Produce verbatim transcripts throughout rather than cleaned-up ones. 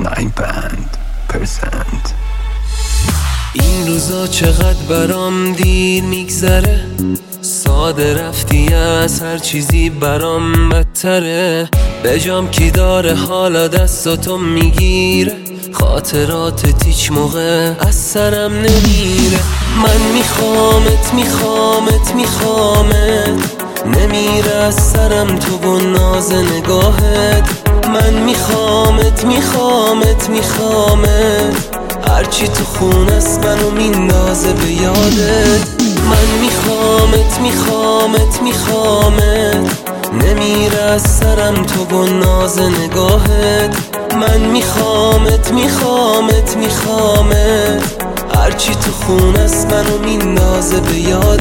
نود درصد. این روزا چقدر برام دیر میگذره، ساده رفتی از هر چیزی برام بدتره. بجام کی داره حالا دستاتو میگیره، خاطرات هیچ موقع از سرم نمیره. من میخوامت میخوامت میخوامت، نمیره از سرم تو و ناز نگاهت. من میخوامت میخوامت میخوامت، هرچی تو خون است منو میندازه به یادت. من میخوامت میخوامت میخوامت، نمیره از سرم تو و ناز نگاهت. من میخوامت میخوامت میخوامت، هرچی تو خون است منو میندازه به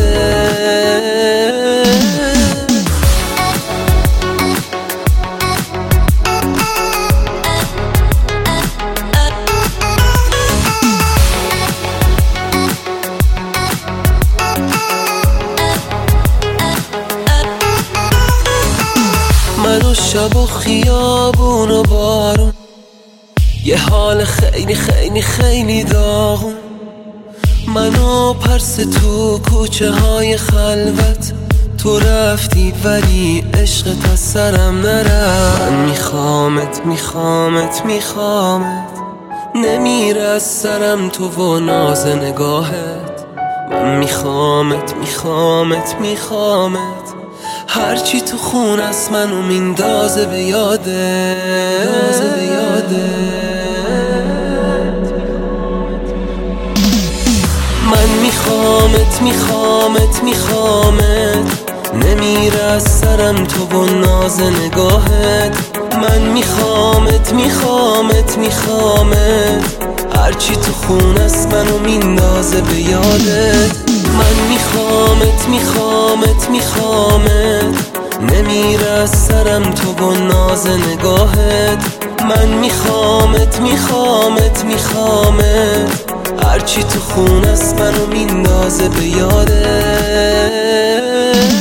یادت. من و شب و خیابون و بارون، یه حال خیلی خیلی خیلی داغون. من و پرس تو کوچه های خلوت، تو رفتی ولی عشقت از سرم نرفت. من میخوامت میخوامت میخوامت، نمیره از سرم تو و ناز نگاهت. من میخوامت میخوامت میخوامت، هرچی تو خون است منو میندازه به یادت. به یادت من میخوامت میخوامت میخوامت، نمیره از سرم تو و ناز نگاهت. من میخوامت میخوامت میخوامت، هرچی تو خون است منو میندازه به یادت. من میخوامت میخوامت میخوامت، نمیره از سرم تو و ناز نگاهت. من میخوامت میخوامت میخوامت، هرچی تو خون است منو میندازه به یادت.